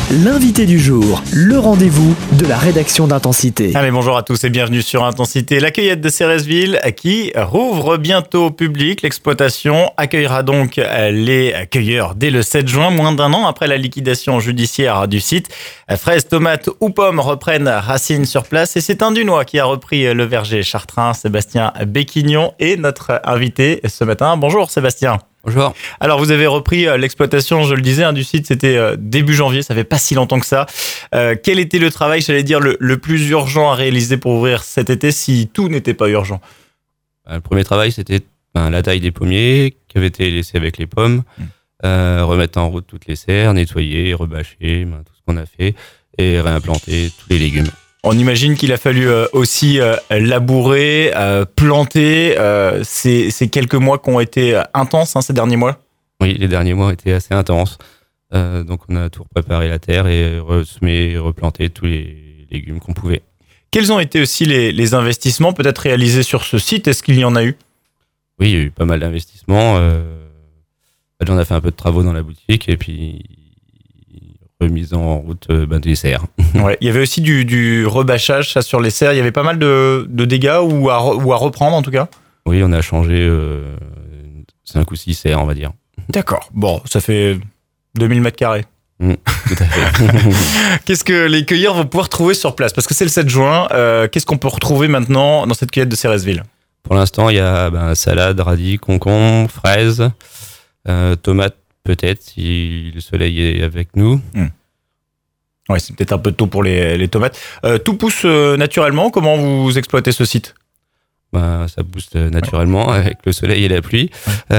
L'invité du jour, le rendez-vous de la rédaction d'Intensité. Allez, bonjour à tous et bienvenue sur Intensité. La cueillette de Céresville qui rouvre bientôt au public. L'exploitation accueillera donc les cueilleurs dès le 7 juin, moins d'un an après la liquidation judiciaire du site. Fraises, tomates ou pommes reprennent racines sur place et c'est un Dunois qui a repris le verger chartrain. Sébastien Béquignon est notre invité ce matin. Bonjour Sébastien. Bonjour. Alors vous avez repris l'exploitation, je le disais, du site, c'était début janvier, ça fait pas si longtemps que ça. Quel était le travail, j'allais dire, le plus urgent à réaliser pour ouvrir cet été si tout n'était pas urgent? Le premier travail, c'était la taille des pommiers qui avaient été laissés avec les pommes, remettre en route toutes les serres, nettoyer, rebâcher, tout ce qu'on a fait, et réimplanter tous les légumes. On imagine qu'il a fallu aussi labourer, planter. Ces quelques mois qui ont été intenses ces derniers mois. Oui, les derniers mois étaient assez intenses. Donc on a tout préparé la terre et ressemé, replanté tous les légumes qu'on pouvait. Quels ont été aussi les investissements peut-être réalisés sur ce site? Est-ce qu'il y en a eu? Oui, il y a eu pas mal d'investissements. On a fait un peu de travaux dans la boutique et puis remise en route des serres. Ouais, il y avait aussi du rebâchage ça, sur les serres. Il y avait pas mal de dégâts ou à reprendre en tout cas. Oui, on a changé 5 ou 6 serres, on va dire. D'accord. Bon, ça fait 2000 mètres carrés. Tout à fait. Qu'est-ce que les cueilleurs vont pouvoir trouver sur place? Parce que c'est le 7 juin. Qu'est-ce qu'on peut retrouver maintenant dans cette cueillette de Céresville? Pour l'instant, il y a salade, radis, concombre, fraises, tomates peut-être si le soleil est avec nous. Ouais, c'est peut-être un peu tôt pour les tomates. Tout pousse naturellement. Comment vous exploitez ce site? Ça pousse naturellement avec le soleil et la pluie.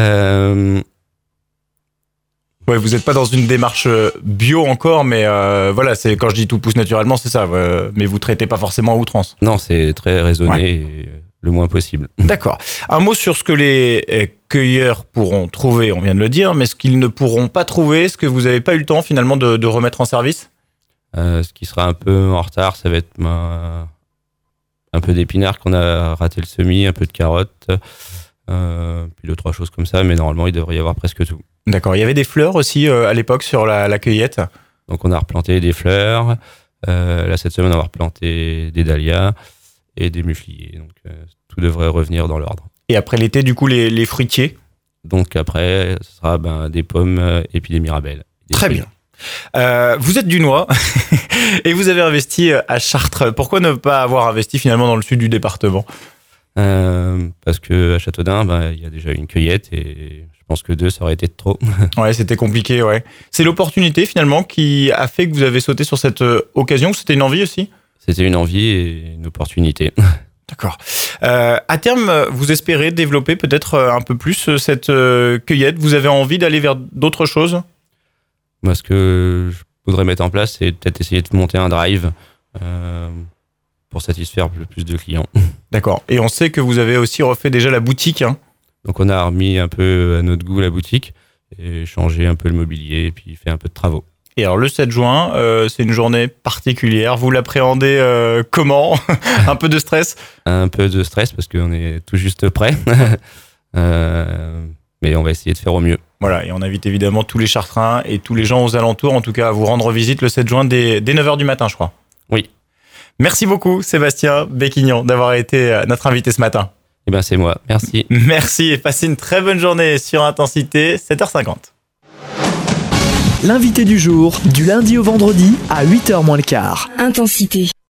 Ouais, vous n'êtes pas dans une démarche bio encore, mais voilà, c'est quand je dis tout pousse naturellement, c'est ça. Mais vous traitez pas forcément à outrance. Non, c'est très raisonné et le moins possible. D'accord. Un mot sur ce que les cueilleurs pourront trouver, on vient de le dire, mais ce qu'ils ne pourront pas trouver, ce que vous n'avez pas eu le temps finalement de remettre en service? Ce qui sera un peu en retard, ça va être un peu d'épinards qu'on a raté le semis, un peu de carottes, puis 2-3 choses comme ça, mais normalement il devrait y avoir presque tout. D'accord. Il y avait des fleurs aussi à l'époque sur la cueillette. Donc on a replanté des fleurs. Là cette semaine on va replanter des dahlias et des mufliers. Donc tout devrait revenir dans l'ordre. Et après l'été, du coup, les fruitiers? Donc après, ce sera des pommes et puis des mirabelles. Très bien. Vous êtes Dunois et vous avez investi à Chartres. Pourquoi ne pas avoir investi finalement dans le sud du département? Parce que à Châteaudun, il y a déjà une cueillette et je pense que 2, ça aurait été trop. Ouais, c'était compliqué, ouais. C'est l'opportunité finalement qui a fait que vous avez sauté sur cette occasion, ou c'était une envie aussi? C'était une envie et une opportunité. D'accord. À terme, vous espérez développer peut-être un peu plus cette cueillette? Vous avez envie d'aller vers d'autres choses? Moi, ce que je voudrais mettre en place, c'est peut-être essayer de monter un drive pour satisfaire plus de clients. D'accord. Et on sait que vous avez aussi refait déjà la boutique. Donc, on a remis un peu à notre goût la boutique et changé un peu le mobilier et puis fait un peu de travaux. Et alors, le 7 juin, c'est une journée particulière. Vous l'appréhendez comment? Un peu de stress? Un peu de stress parce qu'on est tout juste prêt. Mais on va essayer de faire au mieux. Voilà, et on invite évidemment tous les Chartrains et tous les gens aux alentours, en tout cas, à vous rendre visite le 7 juin dès 9h du matin, je crois. Oui. Merci beaucoup, Sébastien Béquignon, d'avoir été notre invité ce matin. C'est moi. Merci. Merci et passez une très bonne journée sur Intensité, 7h50. L'invité du jour, du lundi au vendredi à 8h moins le quart. Intensité.